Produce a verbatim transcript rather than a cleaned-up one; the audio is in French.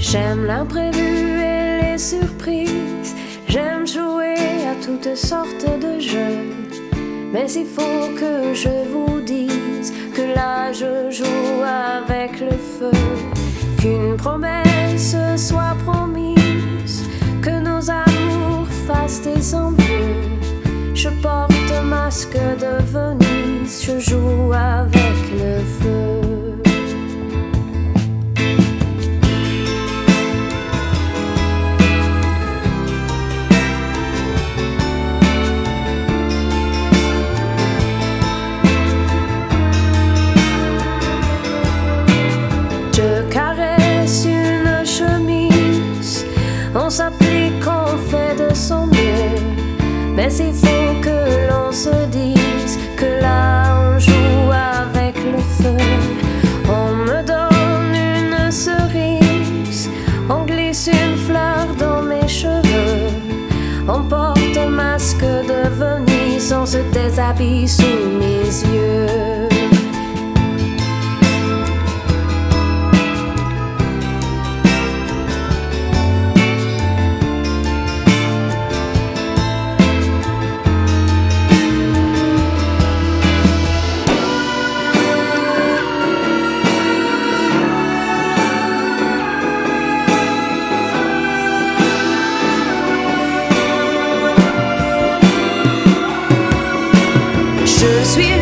J'aime l'imprévu et les surprises. J'aime jouer à toutes sortes de jeux. Mais il faut que je vous dise que là je joue avec le feu. Qu'une promesse soit promise, que nos amours fassent des envieux. Je porte un masque de Venise, je joue avec le feu. Je caresse une chemise, on s'applique, on fait de son mieux. Mais il faut que l'on se dise que là on joue avec le feu. On me donne une cerise, on glisse une fleur dans mes cheveux. On porte un masque de Venise, on se déshabille sous mes yeux. Je suis